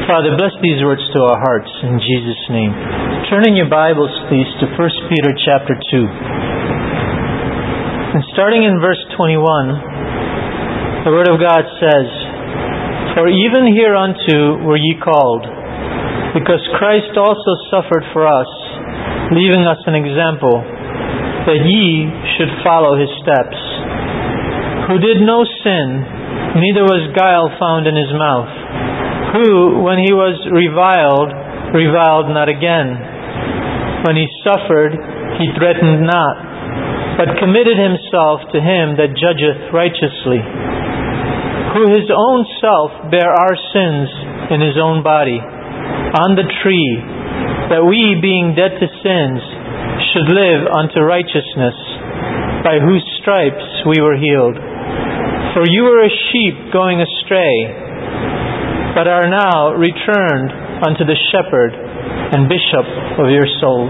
Father, bless these words to our hearts in Jesus' name. Turn in your Bibles, please, to 1 Peter chapter 2. And starting in verse 21, the Word of God says, "For even hereunto were ye called, because Christ also suffered for us, leaving us an example, that ye should follow his steps, who did no sin, neither was guile found in his mouth, who, when he was reviled, reviled not again. When he suffered, he threatened not, but committed himself to him that judgeth righteously, who his own self bare our sins in his own body, on the tree, that we, being dead to sins, should live unto righteousness, by whose stripes we were healed. For you were as sheep going astray, but are now returned unto the shepherd and bishop of your souls."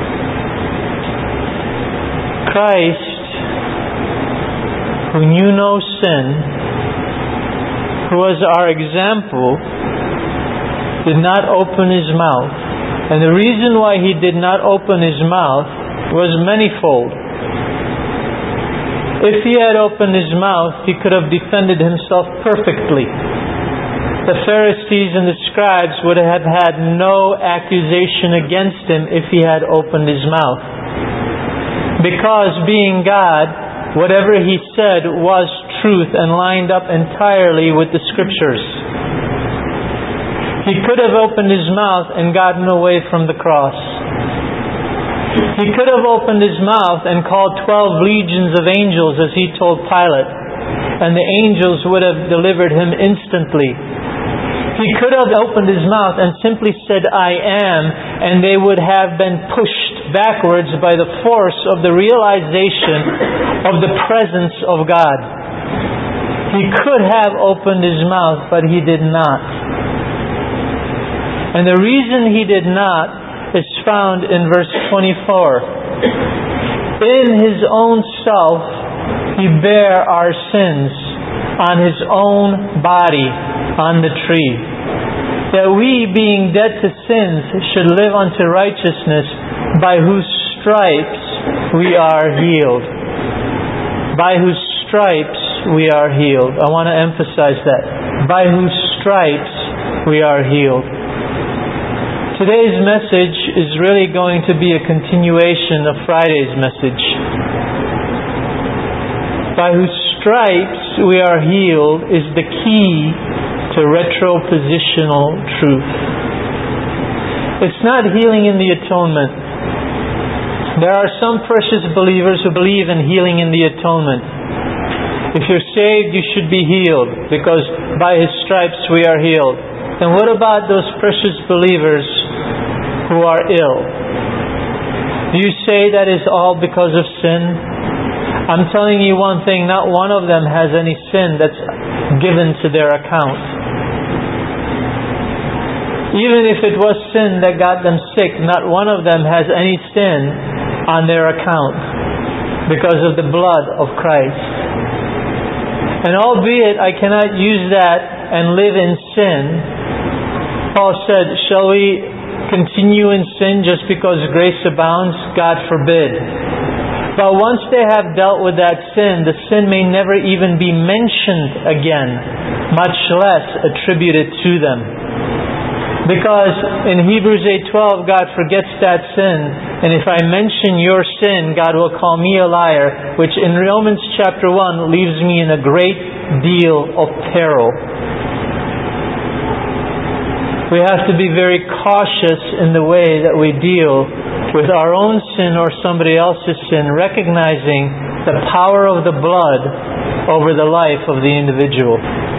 Christ, who knew no sin, who was our example, did not open his mouth. And the reason why he did not open his mouth was manifold. If he had opened his mouth, he could have defended himself perfectly. The Pharisees and the scribes would have had no accusation against him if he had opened his mouth. Because being God, whatever he said was truth and lined up entirely with the Scriptures. He could have opened his mouth and gotten away from the cross. He could have opened his mouth and called 12 legions of angels, as he told Pilate, and the angels would have delivered him instantly. He could have opened his mouth and simply said, "I am," and they would have been pushed backwards by the force of the realization of the presence of God. He could have opened his mouth, but he did not. And the reason he did not is found in verse 24. In his own self he bare our sins on his own body on the tree, that we, being dead to sins, should live unto righteousness, by whose stripes we are healed. By whose stripes we are healed. I want to emphasize that. By whose stripes we are healed. Today's message is really going to be a continuation of Friday's message. By whose stripes we are healed is the key to retropositional truth. It's not healing in the atonement. There are some precious believers who believe in healing in the atonement. If you're saved, you should be healed, because by his stripes we are healed. And what about those precious believers who are ill? Do you say that is all because of sin? I'm telling you one thing, not one of them has any sin that's given to their account. Even if it was sin that got them sick, not one of them has any sin on their account because of the blood of Christ. And albeit I cannot use that and live in sin, Paul said, shall we continue in sin just because grace abounds? God forbid. But once they have dealt with that sin, the sin may never even be mentioned again, much less attributed to them. Because in Hebrews 8:12, God forgets that sin, and if I mention your sin, God will call me a liar, which in Romans chapter 1 leaves me in a great deal of peril. We have to be very cautious in the way that we deal with our own sin or somebody else's sin, recognizing the power of the blood over the life of the individual.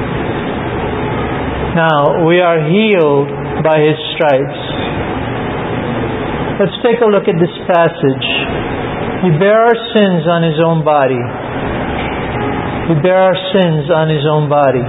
Now, we are healed by his stripes. Let's take a look at this passage. He bare our sins on his own body. He bare our sins on his own body.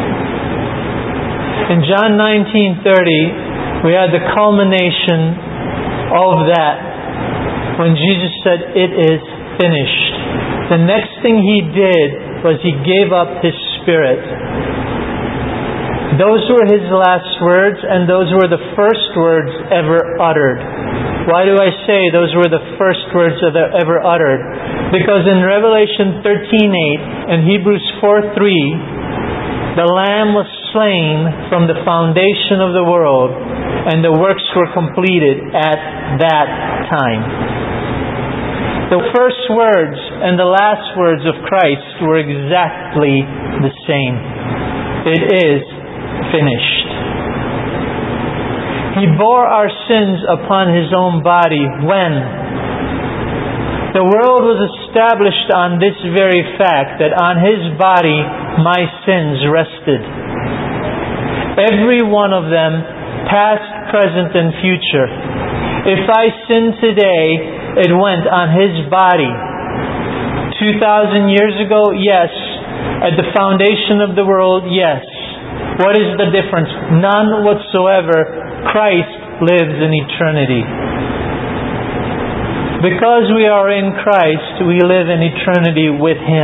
In John 19:30, we had the culmination of that when Jesus said, "It is finished." The next thing he did was he gave up his spirit. Those were His last words, and those were the first words ever uttered. Why do I say those were the first words ever uttered? Because in Revelation 13:8 and Hebrews 4:3, the Lamb was slain from the foundation of the world, and the works were completed at that time. The first words and the last words of Christ were exactly the same. It is finished. He bore our sins upon His own body when the world was established on this very fact, that on His body my sins rested. Every one of them, past, present, and future. If I sin today, it went on His body. 2,000 years ago, yes. At the foundation of the world, yes. What is the difference? None whatsoever. Christ lives in eternity. Because we are in Christ, we live in eternity with Him.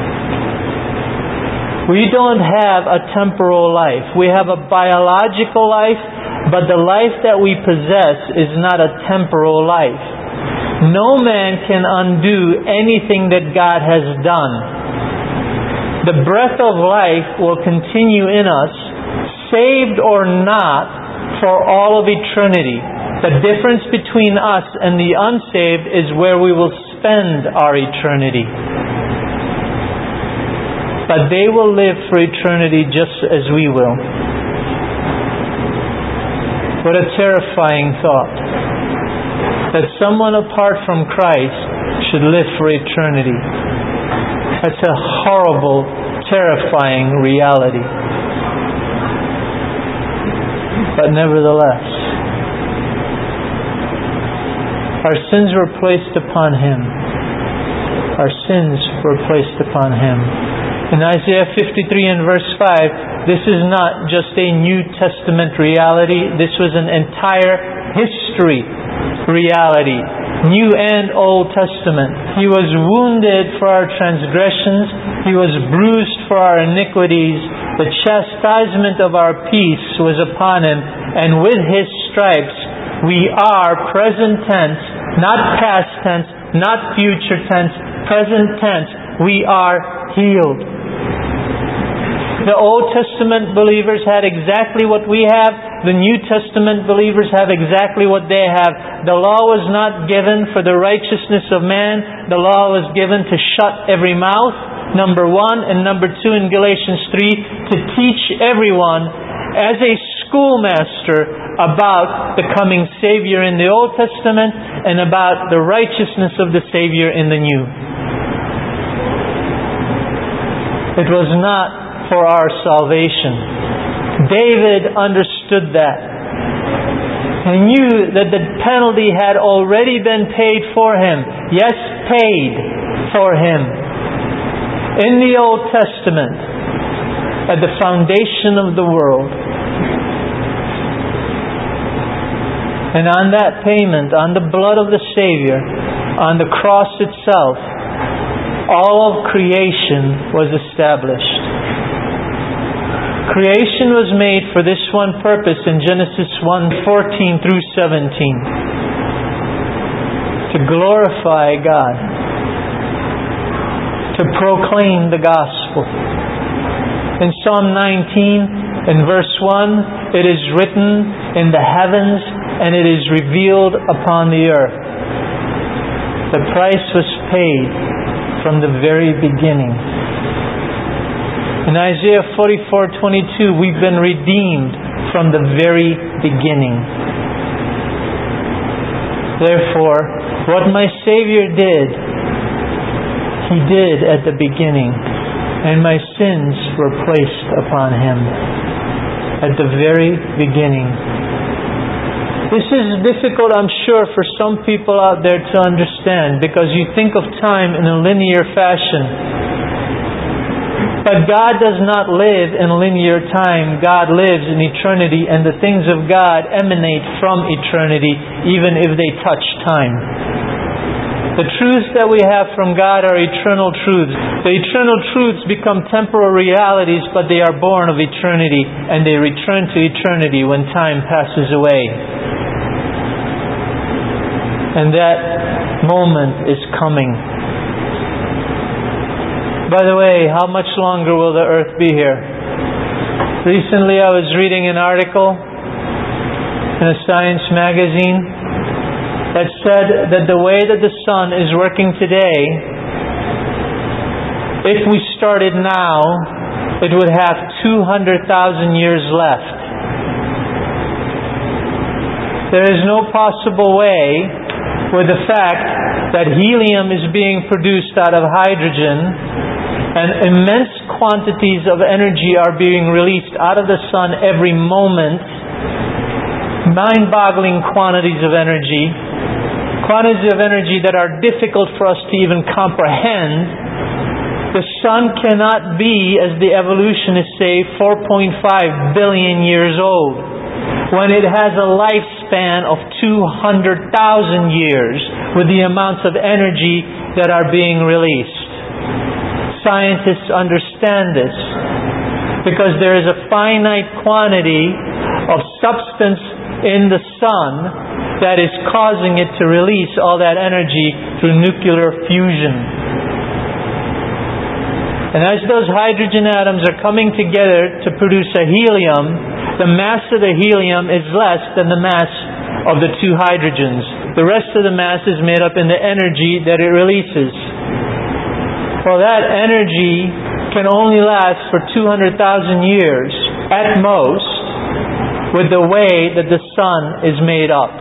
We don't have a temporal life. We have a biological life, but the life that we possess is not a temporal life. No man can undo anything that God has done. The breath of life will continue in us, saved or not, for all of eternity. The difference between us and the unsaved is where we will spend our eternity. But they will live for eternity just as we will. What a terrifying thought. That someone apart from Christ should live for eternity. That's a horrible, terrifying reality. But nevertheless, our sins were placed upon Him. Our sins were placed upon Him. In Isaiah 53 and verse 5, this is not just a New Testament reality. This was an entire history reality. New and Old Testament. He was wounded for our transgressions. He was bruised for our iniquities. The chastisement of our peace was upon Him. And with His stripes we are, present tense, not past tense, not future tense, present tense, we are healed. The Old Testament believers had exactly what we have. The New Testament believers have exactly what they have. The law was not given for the righteousness of man. The law was given to shut every mouth, number 1. And number 2 in Galatians 3, to teach everyone as a schoolmaster about the coming Savior in the Old Testament and about the righteousness of the Savior in the New. It was not for our salvation. David understood that. He knew that the penalty had already been paid for him. Yes, paid for him. In the Old Testament, at the foundation of the world. And on that payment, on the blood of the Savior, on the cross itself, all of creation was established. Creation was made for this one purpose in Genesis 1:14 through 17. To glorify God. To proclaim the gospel. In Psalm 19, in verse 1, it is written in the heavens and it is revealed upon the earth. The price was paid from the very beginning. In Isaiah 44:22, we've been redeemed from the very beginning. Therefore, what my Savior did, He did at the beginning. And my sins were placed upon Him at the very beginning. This is difficult, I'm sure, for some people out there to understand, because you think of time in a linear fashion. But God does not live in linear time. God lives in eternity, and the things of God emanate from eternity, even if they touch time. The truths that we have from God are eternal truths. The eternal truths become temporal realities, but they are born of eternity, and they return to eternity when time passes away. And that moment is coming. By the way, how much longer will the earth be here? Recently I was reading an article in a science magazine that said that the way that the sun is working today, if we started now, it would have 200,000 years left. There is no possible way, with the fact that helium is being produced out of hydrogen and immense quantities of energy are being released out of the sun every moment, mind-boggling quantities of energy that are difficult for us to even comprehend. The sun cannot be, as the evolutionists say, 4.5 billion years old, when it has a lifespan of 200,000 years with the amounts of energy that are being released. Scientists understand this because there is a finite quantity of substance in the sun that is causing it to release all that energy through nuclear fusion. And as those hydrogen atoms are coming together to produce a helium, the mass of the helium is less than the mass of the two hydrogens. The rest of the mass is made up in the energy that it releases. Well, that energy can only last for 200,000 years at most with the way that the sun is made up.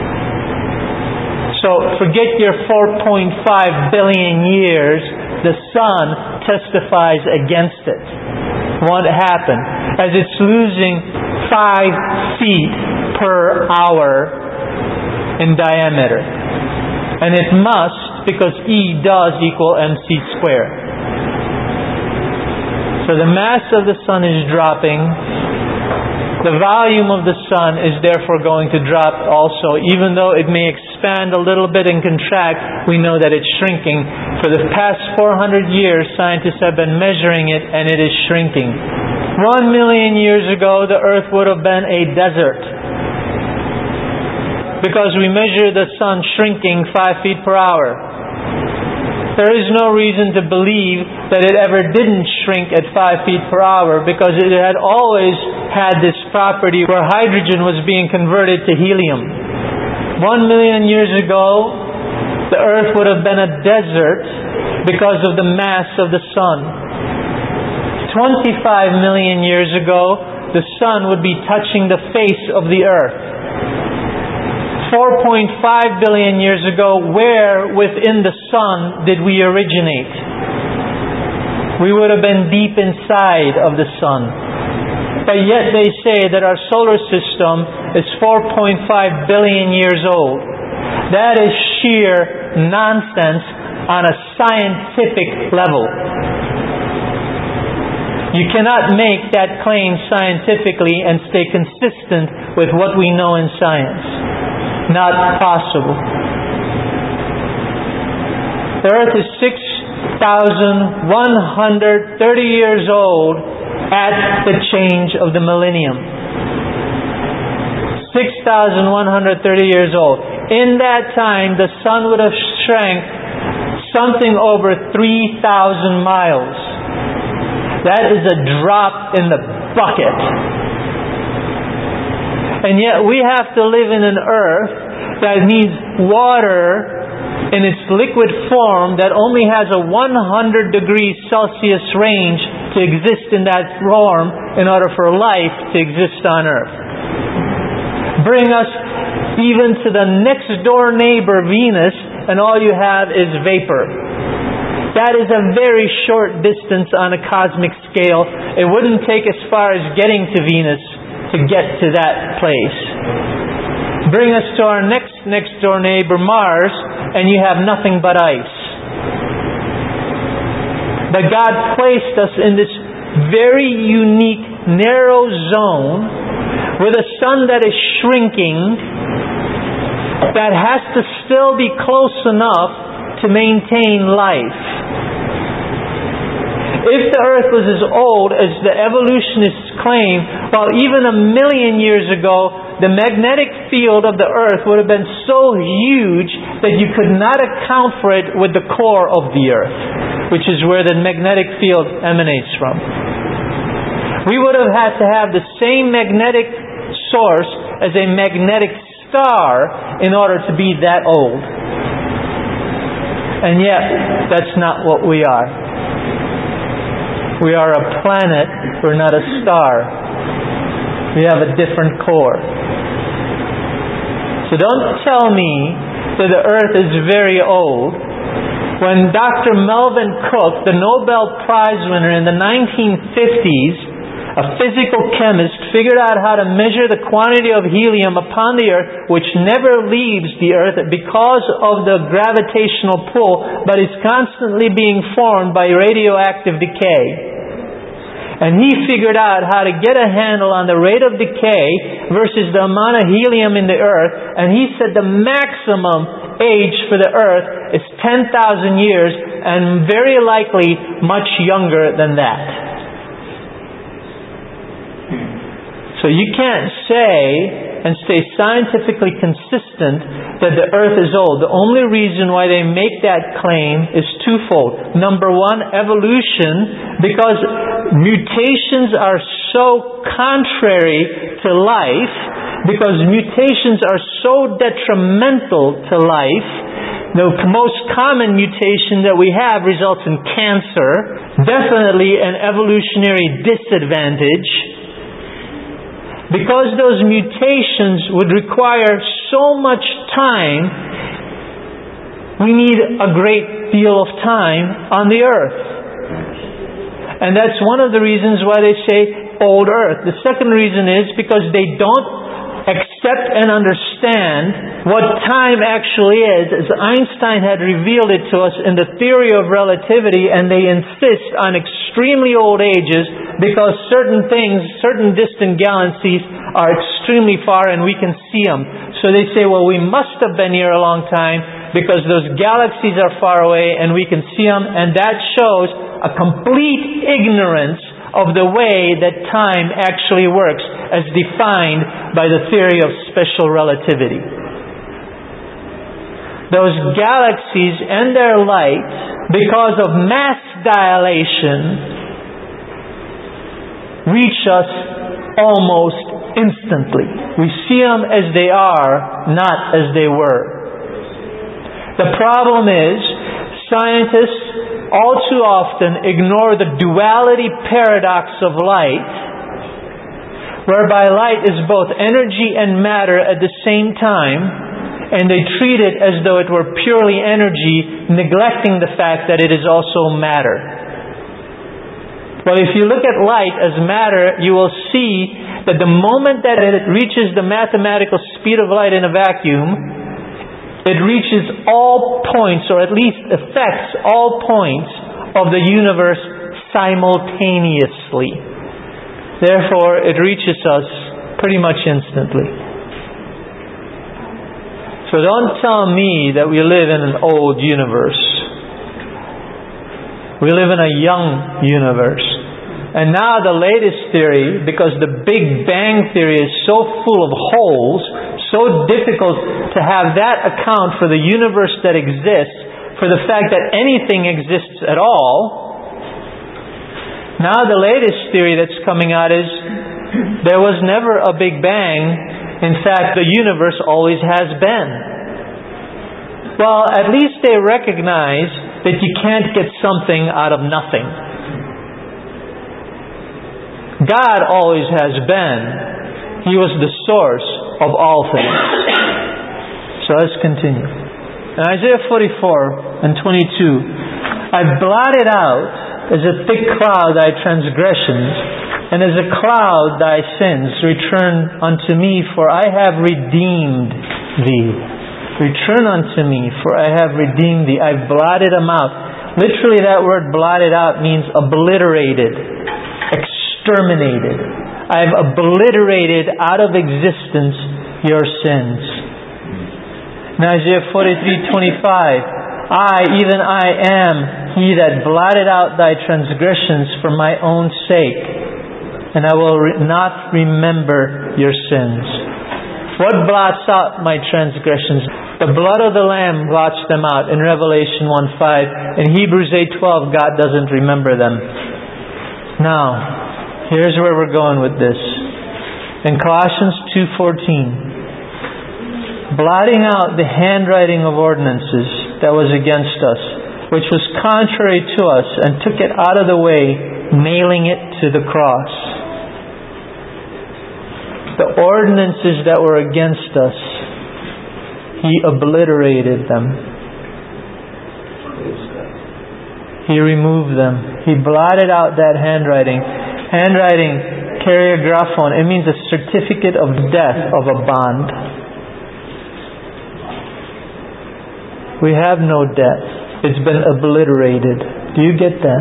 So forget your 4.5 billion years. The sun testifies against it. What happened? As it's losing 5 feet per hour in diameter. And it must, because E does equal mc squared. So the mass of the sun is dropping. The volume of the sun is therefore going to drop also. Even though it may expand a little bit and contract, we know that it's shrinking. For the past 400 years, scientists have been measuring it, and it is shrinking. 1 million years ago, the earth would have been a desert. Because we measure the sun shrinking 5 feet per hour. There is no reason to believe that it ever didn't shrink at 5 feet per hour, because it had always had this property where hydrogen was being converted to helium. 1 million years ago, the earth would have been a desert because of the mass of the sun. 25 million years ago, the sun would be touching the face of the earth. 4.5 billion years ago, where within the sun did we originate? We would have been deep inside of the sun. But yet they say that our solar system is 4.5 billion years old. That is sheer nonsense on a scientific level. You cannot make that claim scientifically and stay consistent with what we know in science. Not possible. The earth is 6,130 years old at the change of the millennium. 6,130 years old. In that time, the sun would have shrank something over 3,000 miles. That is a drop in the bucket. And yet we have to live in an earth that needs water in its liquid form that only has a 100 degrees Celsius range to exist in that form in order for life to exist on earth. Bring us even to the next door neighbor, Venus, and all you have is vapor. That is a very short distance on a cosmic scale. It wouldn't take as far as getting to Venus to get to that place. Bring us to our next door neighbor, Mars, and you have nothing but ice. But God placed us in this very unique, narrow zone with a sun that is shrinking, that has to still be close enough to maintain life. If the earth was as old as the evolutionists claim, well, even 1 million years ago, the magnetic field of the earth would have been so huge that you could not account for it with the core of the earth, which is where the magnetic field emanates from. We would have had to have the same magnetic source as a magnetic star in order to be that old. And yet, that's not what we are. We are a planet, we're not a star. We have a different core. So don't tell me that the earth is very old. When Dr. Melvin Cook, the Nobel Prize winner in the 1950s, a physical chemist, figured out how to measure the quantity of helium upon the earth, which never leaves the earth because of the gravitational pull, but is constantly being formed by radioactive decay. And he figured out how to get a handle on the rate of decay versus the amount of helium in the earth. And he said the maximum age for the earth is 10,000 years, and very likely much younger than that. So you can't say and stay scientifically consistent that the earth is old. The only reason why they make that claim is twofold. Number one, evolution, because mutations are so contrary to life, because mutations are so detrimental to life. The most common mutation that we have results in cancer, definitely an evolutionary disadvantage. Because those mutations would require so much time, we need a great deal of time on the earth. And that's one of the reasons why they say old earth. The second reason is because they don't accept and understand what time actually is, as Einstein had revealed it to us in the theory of relativity, and they insist on extremely old ages because certain things, certain distant galaxies are extremely far and we can see them. So they say, well, we must have been here a long time because those galaxies are far away and we can see them, and that shows a complete ignorance of the way that time actually works as defined by the theory of special relativity. Those galaxies and their light, because of mass dilation, reach us almost instantly. We see them as they are, not as they were. The problem is, scientists all too often ignore the duality paradox of light, whereby light is both energy and matter at the same time, and they treat it as though it were purely energy, neglecting the fact that it is also matter. Well, if you look at light as matter, you will see that the moment that it reaches the mathematical speed of light in a vacuum, it reaches all points, or at least affects all points of the universe simultaneously. Therefore, it reaches us pretty much instantly. So don't tell me that we live in an old universe. We live in a young universe. And now the latest theory, because the Big Bang Theory is so full of holes, so difficult to have that account for the universe that exists, for the fact that anything exists at all. Now the latest theory that's coming out is there was never a Big Bang. In fact, the universe always has been. Well, at least they recognize that you can't get something out of nothing. God always has been. He was the source of all things. So let's continue. In Isaiah 44 and 22, I blotted out as a thick cloud thy transgressions, and as a cloud thy sins. Return unto me, for I have redeemed thee. Return unto me, for I have redeemed thee. I've blotted them out. Literally, that word blotted out means obliterated, exterminated. I've obliterated out of existence your sins. In Isaiah 43:25, I, even I, am He that blotted out thy transgressions for my own sake, and I will not remember your sins. What blots out my transgressions? The blood of the Lamb blots them out in Revelation 1:5. In Hebrews 8:12, God doesn't remember them. Now, here's where we're going with this. In Colossians 2:14, blotting out the handwriting of ordinances that was against us, which was contrary to us, and took it out of the way, nailing it to the cross. The ordinances that were against us, He obliterated them. He removed them. He blotted out that handwriting. Handwriting, karygraphon, it means a certificate of death of a bond. We have no debt. It's been obliterated. Do you get that?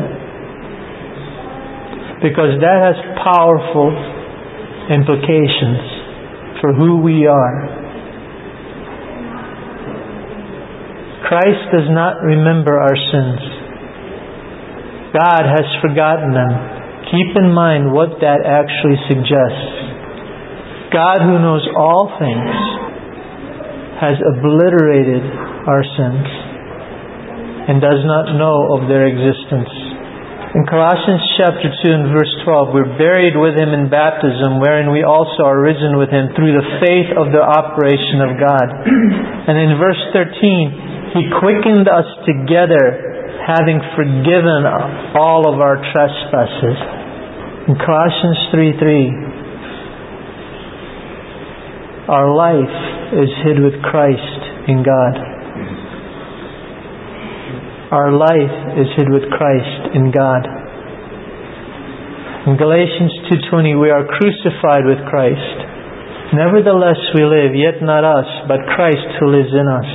Because that has powerful implications for who we are. Christ does not remember our sins. God has forgotten them. Keep in mind what that actually suggests. God, who knows all things, has obliterated our sins and does not know of their existence. In Colossians chapter 2 and verse 12, we're buried with Him in baptism, wherein we also are risen with Him through the faith of the operation of God. And in verse 13, He quickened us together, having forgiven all of our trespasses. In Colossians 3:3, our life is hid with Christ in God. Our life is hid with Christ in God. In Galatians 2:20, we are crucified with Christ. Nevertheless we live, yet not us, but Christ who lives in us.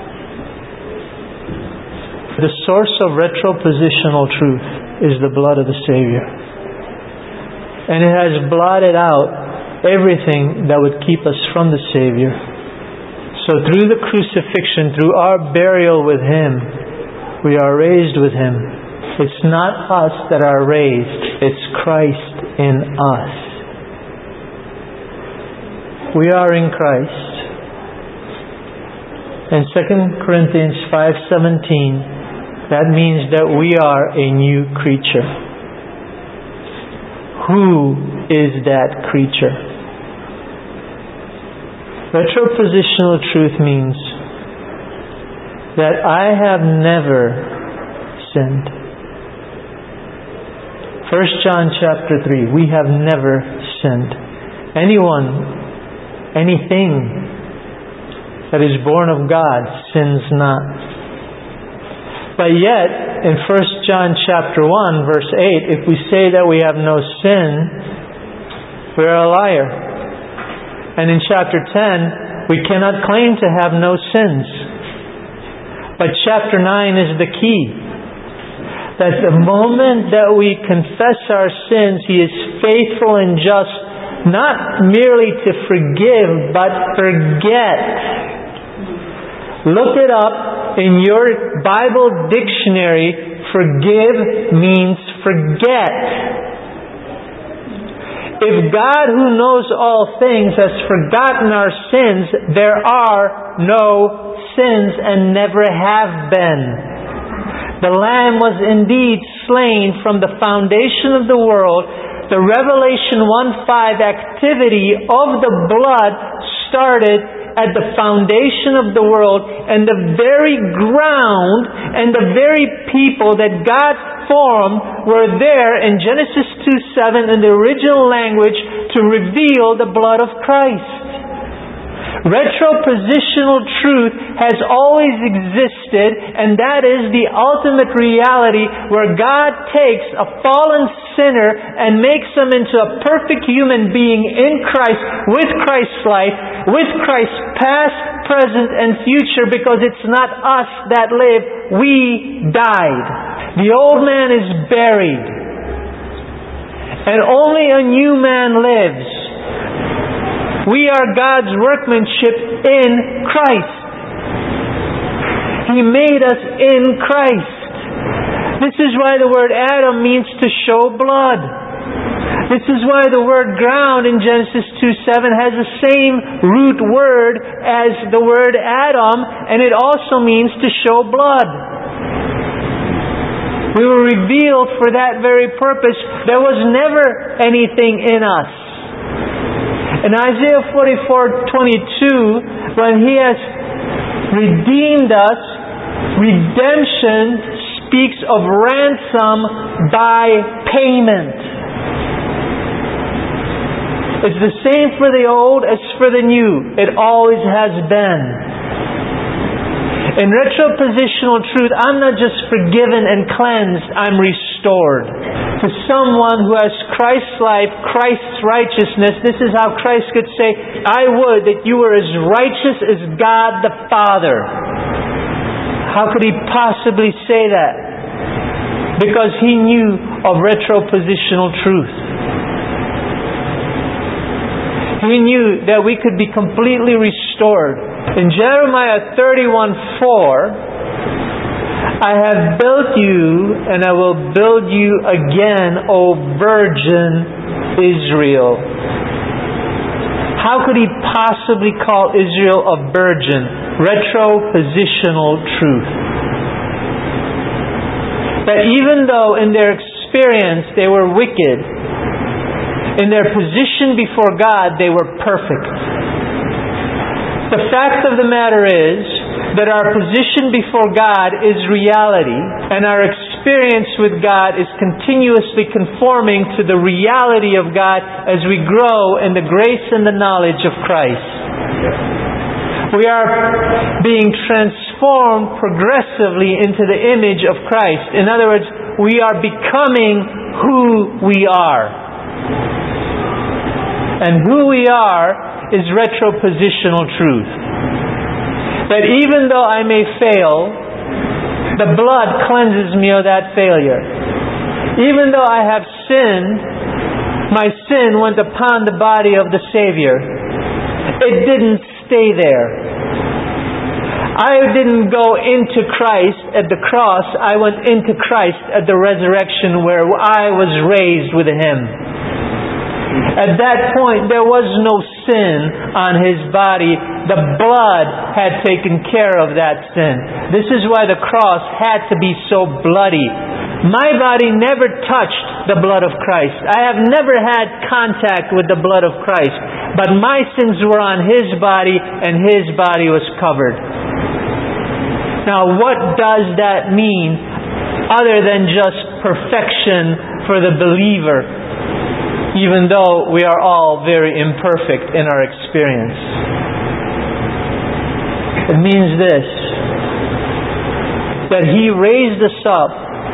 The source of retropositional truth is the blood of the Savior. And it has blotted out everything that would keep us from the Savior. So through the crucifixion, through our burial with Him, we are raised with Him. It's not us that are raised, it's Christ in us. We are in Christ. In 2 Corinthians 5:17, that means that we are a new creature. Who is that creature? Retropositional truth means that I have never sinned. 1 John chapter 3, we have never sinned. Anything that is born of God sins not. But yet, in 1 John chapter 1 verse 8, if we say that we have no sin, we are a liar. And in chapter 10, we cannot claim to have no sins. But chapter 9 is the key. That the moment that we confess our sins, He is faithful and just, not merely to forgive, but forget. Look it up in your Bible dictionary. Forgive means forget. If God, who knows all things, has forgotten our sins, there are no sins and never have been. The Lamb was indeed slain from the foundation of the world. The Revelation 1:5 activity of the blood started at the foundation of the world, and the very ground and the very people that God formed were there in Genesis 2:7 in the original language to reveal the blood of Christ. Retropositional truth has always existed, and that is the ultimate reality where God takes a fallen sinner and makes him into a perfect human being in Christ, with Christ's life, with Christ's past, present, and future, because it's not us that live, we died. The old man is buried, and only a new man lives. We are God's workmanship in Christ. He made us in Christ. This is why the word Adam means to show blood. This is why the word ground in Genesis 2:7 has the same root word as the word Adam, and it also means to show blood. We were revealed for that very purpose. There was never anything in us. In Isaiah 44:22, when He has redeemed us, redemption speaks of ransom by payment. It's the same for the old as for the new. It always has been. In retropositional truth, I'm not just forgiven and cleansed, I'm restored. To someone who has Christ's life, Christ's righteousness, this is how Christ could say, I would that you were as righteous as God the Father. How could He possibly say that? Because He knew of retropositional truth. He knew that we could be completely restored. In Jeremiah 31:4, I have built you and I will build you again, O virgin Israel. How could He possibly call Israel a virgin? Retropositional truth. That even though in their experience they were wicked, in their position before God, they were perfect. The fact of the matter is that our position before God is reality, and our experience with God is continuously conforming to the reality of God as we grow in the grace and the knowledge of Christ. We are being transformed progressively into the image of Christ. In other words, we are becoming who we are. And who we are is retropositional truth. That even though I may fail, the blood cleanses me of that failure. Even though I have sinned, my sin went upon the body of the Savior. It didn't stay there. I didn't go into Christ at the cross. I went into Christ at the resurrection where I was raised with Him. At that point, there was no sin on His body. The blood had taken care of that sin. This is why the cross had to be so bloody. My body never touched the blood of Christ. I have never had contact with the blood of Christ. But my sins were on His body, and His body was covered. Now, what does that mean other than just perfection for the believer? Even though we are all very imperfect in our experience. It means this, that He raised us up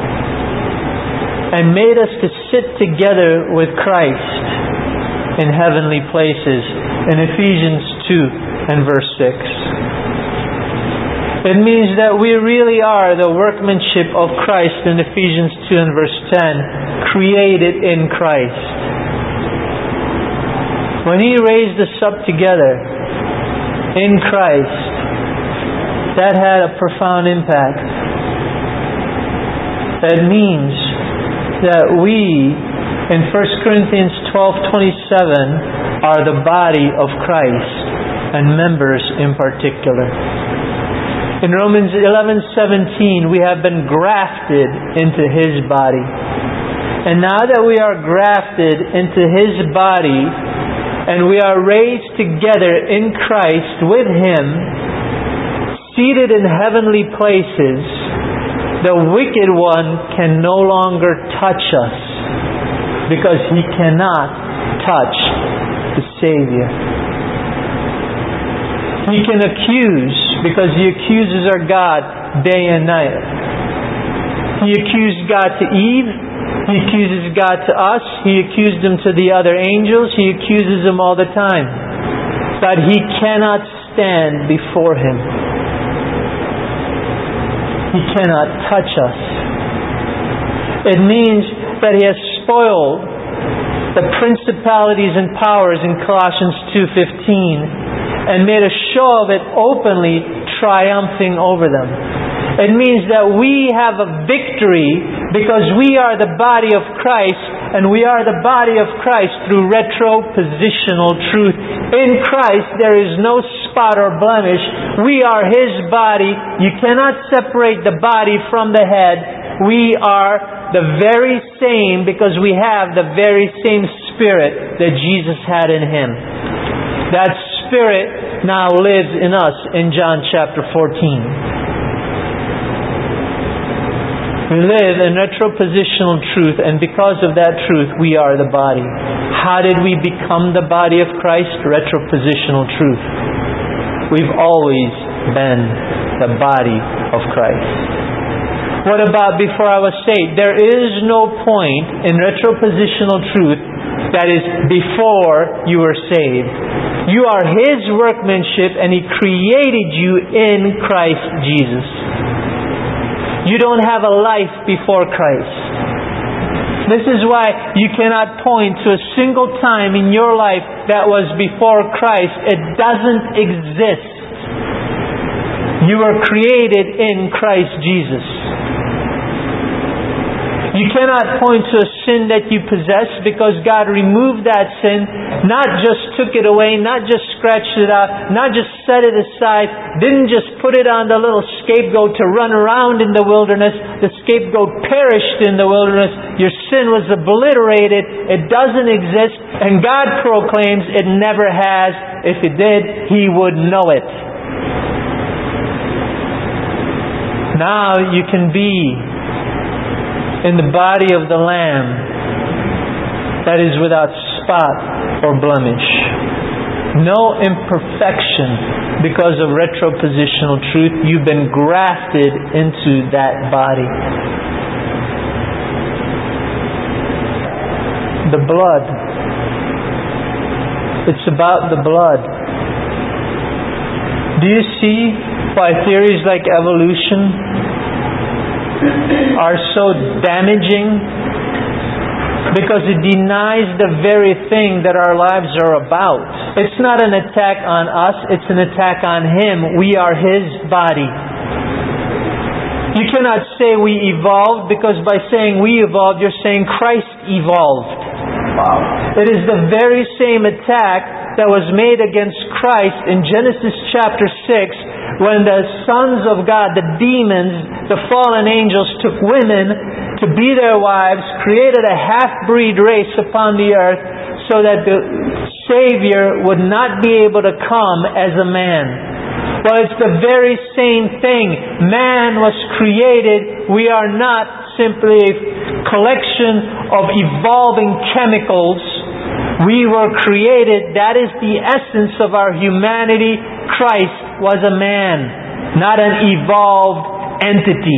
and made us to sit together with Christ in heavenly places in Ephesians 2 and verse 6. It means that we really are the workmanship of Christ in Ephesians 2 and verse 10, created in Christ. When He raised us up together in Christ, that had a profound impact. That means that we, in 1 Corinthians 12:27, are the body of Christ, and members in particular. In Romans 11:17, we have been grafted into His body. And now that we are grafted into His body, and we are raised together in Christ with Him, seated in heavenly places, the wicked one can no longer touch us because he cannot touch the Savior. He can accuse because he accuses our God day and night. He accused God to Eve. He accuses God to us. He accused Him to the other angels. He accuses them all the time. But He cannot stand before Him. He cannot touch us. It means that He has spoiled the principalities and powers in Colossians 2:15 and made a show of it openly, triumphing over them. It means that we have a victory because we are the body of Christ, and we are the body of Christ through retropositional truth. In Christ there is no spot or blemish. We are His body. You cannot separate the body from the head. We are the very same because we have the very same Spirit that Jesus had in Him. That Spirit now lives in us in John chapter 14. We live in retropositional truth, and because of that truth, we are the body. How did we become the body of Christ? Retropositional truth. We've always been the body of Christ. What about before I was saved? There is no point in retropositional truth that is before you were saved. You are His workmanship, and He created you in Christ Jesus. You don't have a life before Christ. This is why you cannot point to a single time in your life that was before Christ. It doesn't exist. You were created in Christ Jesus. You cannot point to a sin that you possess because God removed that sin, not just took it away, not just scratched it out, not just set it aside, didn't just put it on the little scapegoat to run around in the wilderness. The scapegoat perished in the wilderness. Your sin was obliterated. It doesn't exist. And God proclaims it never has. If it did, He would know it. Now you can be in the body of the Lamb that is without spot or blemish. No imperfection because of retropositional truth. You've been grafted into that body. The blood. It's about the blood. Do you see why theories like evolution are so damaging? Because it denies the very thing that our lives are about. It's not an attack on us, it's an attack on Him. We are His body. You cannot say we evolved, because by saying we evolved, you're saying Christ evolved. Wow. It is the very same attack that was made against Christ in Genesis chapter 6, when the sons of God, the demons, the fallen angels, took women to be their wives, created a half-breed race upon the earth so that the Savior would not be able to come as a man. Well, it's the very same thing. Man was created. We are not simply a collection of evolving chemicals. We were created. That is the essence of our humanity. Christ was a man, not an evolved entity.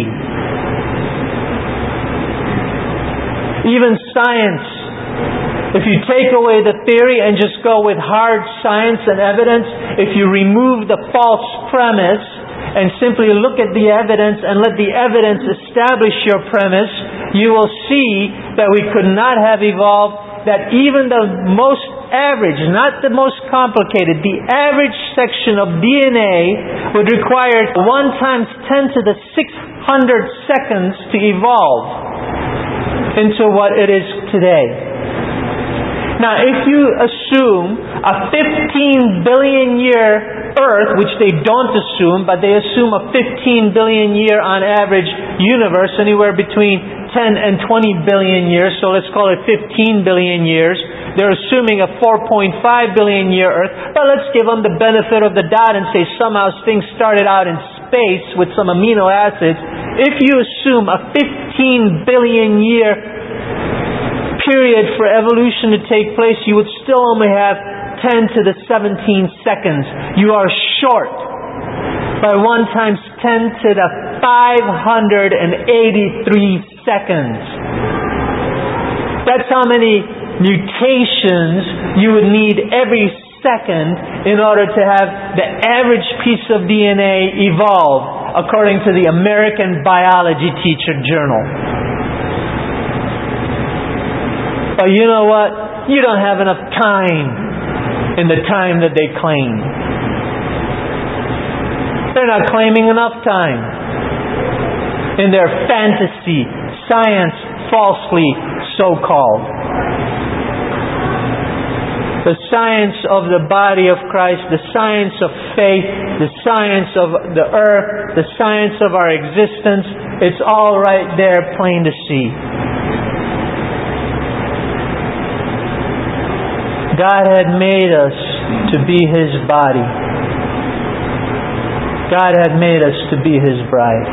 Even science, if you take away the theory and just go with hard science and evidence, if you remove the false premise and simply look at the evidence and let the evidence establish your premise, you will see that we could not have evolved, that even the most average, not the most complicated, the average section of DNA would require 1 times 10 to the 600 seconds to evolve into what it is today. Now, if you assume a 15 billion year Earth, which they don't assume, but they assume a 15 billion year on average universe, anywhere between 10 and 20 billion years, so let's call it 15 billion years. They're assuming a 4.5 billion year Earth, but let's give them the benefit of the doubt and say somehow things started out in space with some amino acids. If you assume a 15 billion year period for evolution to take place, you would still only have 10 to the 17 seconds. You are short by 1 times 10 to the 583 seconds. That's how many mutations you would need every second in order to have the average piece of DNA evolve, according to the American Biology Teacher Journal. But you know what? You don't have enough time in the time that they claim. They're not claiming enough time. in their fantasy, science falsely so-called. The science of the body of Christ, the science of faith, the science of the earth, the science of our existence, it's all right there, plain to see. God had made us to be His body. God had made us to be His bride.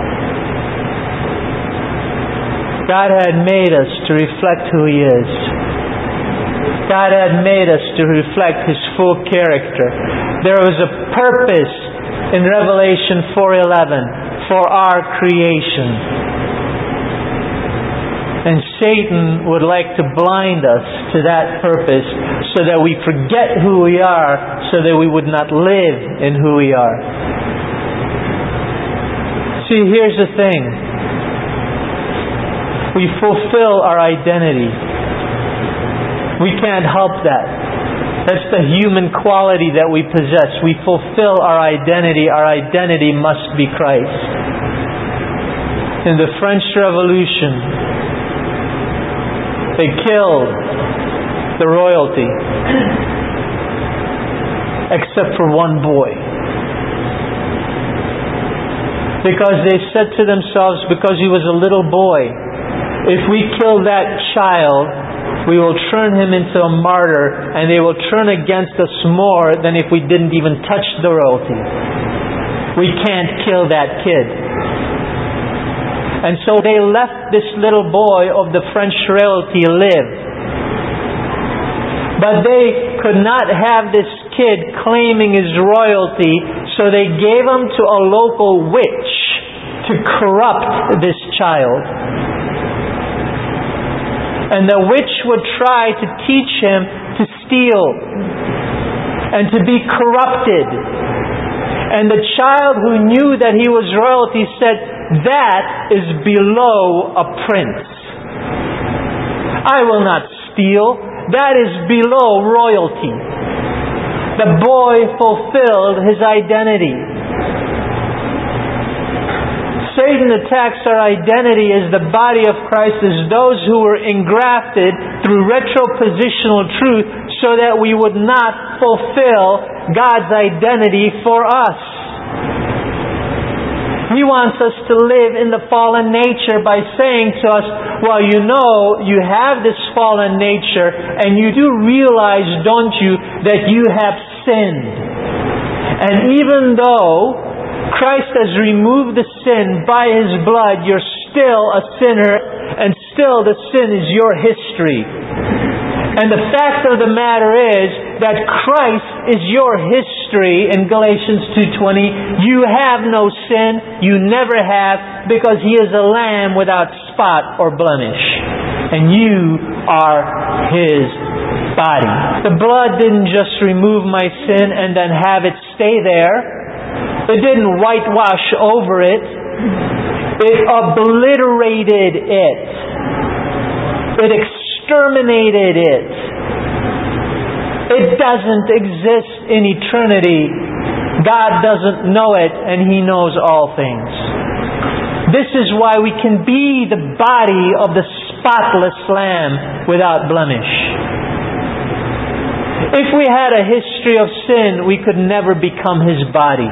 God had made us to reflect who He is. God had made us to reflect His full character. There was a purpose in Revelation 4:11 for our creation. And Satan would like to blind us to that purpose so that we forget who we are, so that we would not live in who we are. See, here's the thing. We fulfill our identity. We can't help that. That's the human quality that we possess. We fulfill our identity. Our identity must be Christ. In the French Revolution, they killed the royalty, except for one boy. Because they said to themselves, because he was a little boy, if we kill that child, we will turn him into a martyr, and they will turn against us more than if we didn't even touch the royalty. We can't kill that kid. And so they left this little boy of the French royalty live. But they could not have this kid claiming his royalty, so they gave him to a local witch to corrupt this child. And the witch would try to teach him to steal and to be corrupted. And the child who knew that he was royalty said, "That is below a prince. I will not steal. That is below royalty." The boy fulfilled his identity. Satan attacks our identity as the body of Christ, as those who were engrafted through retropositional truth, so that we would not fulfill God's identity for us. He wants us to live in the fallen nature by saying to us, well, you know, you have this fallen nature, and you do realize, don't you, that you have sinned. And even though Christ has removed the sin by His blood, you're still a sinner, and still the sin is your history. And the fact of the matter is that Christ is your history in Galatians 2:20. You have no sin, you never have, because He is a lamb without spot or blemish. And you are His body. The blood didn't just remove my sin and then have it stay there. It didn't whitewash over it. It obliterated it. It exterminated it. It doesn't exist in eternity. God doesn't know it, and He knows all things. This is why we can be the body of the spotless Lamb without blemish. If we had a history of sin, we could never become His body.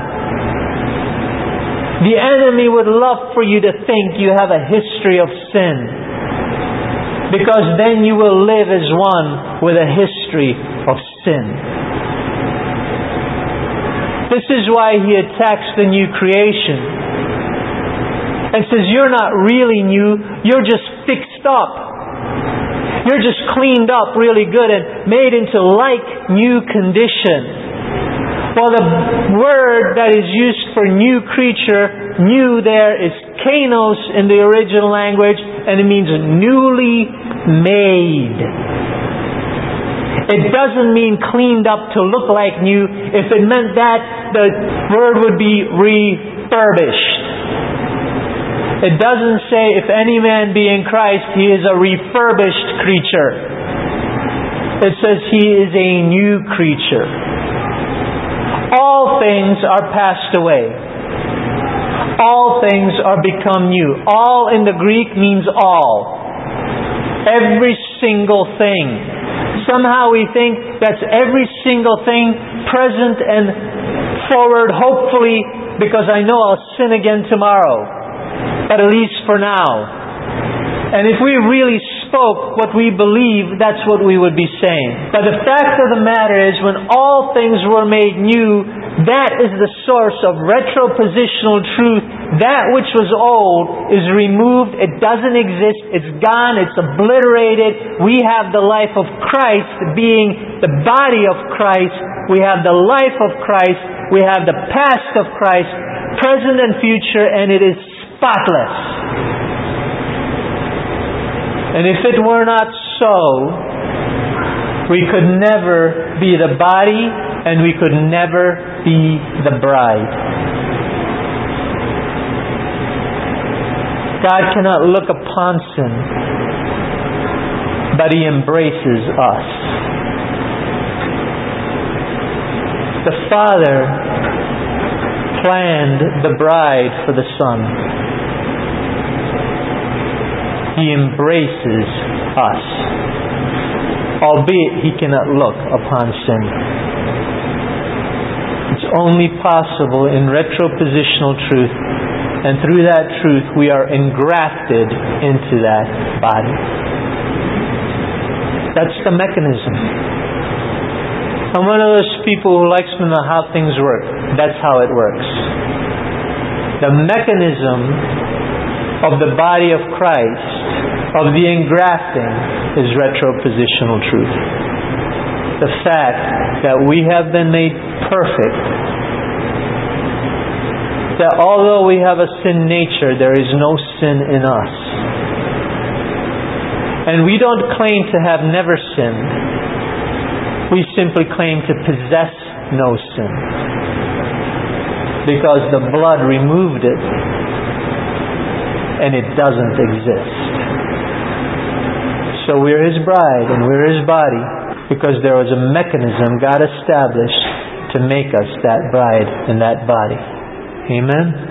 The enemy would love for you to think you have a history of sin, because then you will live as one with a history of sin. This is why he attacks the new creation and says, you're not really new, you're just fixed up. You're just cleaned up really good and made into like new condition. Well, the word that is used for new creature, new there, is kainos in the original language, and it means newly made. It doesn't mean cleaned up to look like new. If it meant that, the word would be refurbished. It doesn't say, if any man be in Christ, he is a refurbished creature. It says he is a new creature. All things are passed away. All things are become new. All in the Greek means all. Every single thing. Somehow we think that's every single thing, present and forward, hopefully, because I know I'll sin again tomorrow. At least for now. And if we really spoke what we believe, that's what we would be saying. But the fact of the matter is, when all things were made new, that is the source of retropositional truth. That which was old is removed. It doesn't exist. It's gone. It's obliterated. We have the life of Christ being the body of Christ. We have the life of Christ. We have the past of Christ, present and future, and it is spotless. And if it were not so, we could never be the body and we could never be the bride. God cannot look upon sin, but He embraces us. The Father planned the bride for the Son. He embraces us, albeit He cannot look upon sin. It's only possible in retropositional truth, and through that truth we are engrafted into that body. That's the mechanism. I'm one of those people who likes to know how things work. That's how it works. The mechanism of the body of Christ, of the engrafting, is retropositional truth. The fact that we have been made perfect, that although we have a sin nature, there is no sin in us. And we don't claim to have never sinned. We simply claim to possess no sin, because the blood removed it. And it doesn't exist. So we're His bride and we're His body because there was a mechanism God established to make us that bride and that body. Amen?